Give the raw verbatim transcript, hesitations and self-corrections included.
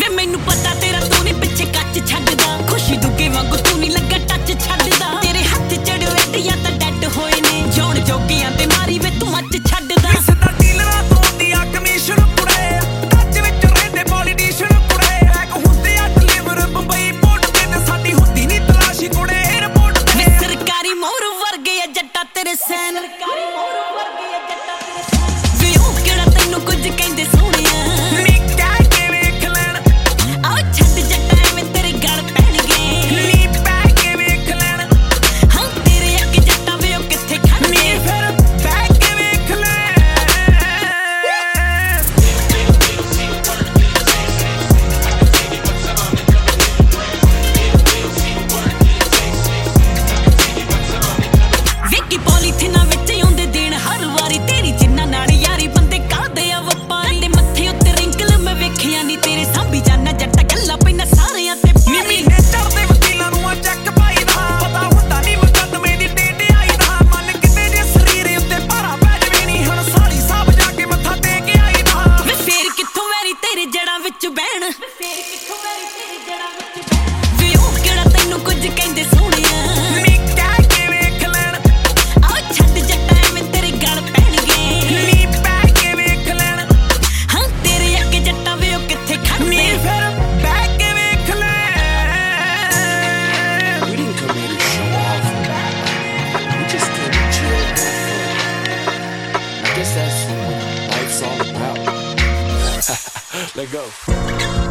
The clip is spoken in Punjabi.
ਵੇ ਮੈਨੂੰ ਪਤਾ ਤੇਰਾ ਤੂੰ ਨੀ ਪਿੱਛੇ ਕੱਚ ਛੱਡਦਾ ਖੁਸ਼ੀ ਦੁੱਗੇ ਵਾਂਗੂ ਤੂੰ ਨੀ ਲੱਗਾ ਟੱਚ ਛੱਡਦਾ ਤੇਰੇ ਹੱਥ ਚੜ੍ਹ ਵੇਟੀਆਂ ਤਾਂ ਡੈਡ ਹੋਏ ਨੇ ਜੌਣ ਜੋਗੀਆਂ ਤੇ ਮਾਰੀ ਵੇ ਤੂੰ ਮੱਚ ਛੱਡਦਾ ਸਿੱਧਾ ਡੀਲਰਾਂ ਤੋਂ ਦੀ ਆ ਕਮਿਸ਼ਨ ਕੁੜੇ ਟੱਚ ਵਿੱਚ ਰਹਿੰਦੇ ਪੋਲੀਟੀਸ਼ੀਅਨ ਕੁੜੇ ਹੈਕ ਹੁੰਦੇ ਆ ਡਿਲੀਵਰ ਬੰਬਈ ਪੋਰਟ ਤੇ ਤੇ ਸਾਡੀ ਹੁੰਦੀ ਨੀ ਤਲਾਸ਼ੀ ਕੁੜੇ 에어ਪੋਰਟ ਤੇ ਸਰਕਾਰੀ ਮੋਹਰ ਵਰਗੇ ਆ ਜੱਟਾ ਤੇਰੇ ਸੈਨ ਸਰਕਾਰੀ ਮੋਹਰ ਵਰਗੇ ਆ ਜੱਟਾ ਤੇਰੇ ਸੈਨ ਵੇ ਉਹ ਕਿਹੜਾ ਤੈਨੂੰ ਕੁਝ ਕਹਿੰਦੇ ਸੋਹਣਿਆ ਨੀ ਕਹਿ ਕੇ ਵੇਖ ਲੈਣ ਆਹ ਛੱਡ ਜੱਟਾ ਐਵੇਂ ਤੇਰੇ ਗਲ ਪੈਣਗੇ ਨੀ ਪੈ ਕੇ ਵੇਖ ਲੈਣ ਹਾਂ ਤੇਰੇ ਅੱਗੇ ਜੱਟਾ ਵੇ ਉਹ ਕਿੱਥੇ ਖੜਨੇ ਨੀ ਫਿਰ ਪੈ ਕੇ ਵੇਖ ਲੈ ਵੇਖੀ ਪੋਲੀਥੀਨਾਂ ਵਿੱਚ ਆਉਂਦੇ ਦਿਨ ਹਰ ਵਾਰੀ ਤੇਰੀ ਜਿੰਨਾ ਨਾਲ ਯਾਰੀ ਬੰਦੇ ਕਾਹਦੇ ਆ ਵਪਾਰੀ ਤੇ ਮੱਥੇ ਉੱਤੇ ਰਿੰਕਲ ਮੈਂ ਵੇਖਿਆ ਨੀ ਤੇਰੇ ਸਾਂਭੀ ਜਾਨਾ ਜੱਟਾ ਗੱਲਾਂ ਪੈਣਾ ਸਾਰਿਆਂ ਤੇ ਨੀ ਮਹੀਨੇ ਚੜ੍ਹਦੇ ਵਕੀਲਾਂ ਨੂੰ ਆ ਚੈੱਕ ਪਾਈਦਾ ਪਤਾ ਹੁੰਦਾ ਨੀ ਮੁਕੱਦਮੇ ਦੀ ਡੇਟ ਆਈਦਾ ਮਨ ਕਿਤੇ ਜੇ ਸਰੀਰ ਉੱਤੇ ਭਾਰਾ ਪੈ ਜਵੇ ਨੀ ਹੁਣ ਸਾਲੀ ਸਾਹਿਬ ਜਾ ਕੇ ਮੱਥਾ ਟੇਕ ਆਈਦਾ ਵੇ ਫੇਰ ਕਿੱਥੋਂ ਵੈਰੀ ਤੇਰੇ ਜੜਾਂ ਵਿੱਚ ਬਹਿਣ ਫੇਰ ਕਿੱਥੋਂ ਵੈਰੀ ਤੇਰੇ ਜੜਾਂ ਵਿੱਚ ਬਹਿਣ ਵੇ ਉਹ ਕਿਹੜਾ ਤੈਨੂੰ ਕੁਝ ਕਹਿੰਦੇ ਸੋਹਣਿਆ ਨੀ ਕਹਿ ਕੇ ਵੇਖ ਲੈਣ ਆਹ ਛੱਡ ਜੱਟਾ ਐਵੇਂ ਤੇਰੇ ਗਲ ਪੈਣਗੇ ਨੀ ਪੈ ਕੇ ਵੇਖ ਲੈਣ ਹਾਂ ਤੇਰੇ ਅੱਗੇ ਜੱਟਾ ਵੇ ਉਹ ਕਿੱਥੇ ਨੀ ਖੜਨੇ ਫਿਰ ਪੈ ਕੇ ਵੇਖ ਲੈ We didn't come here to show off. We just came to chill and have fun. I guess that's what life's all about. Let go.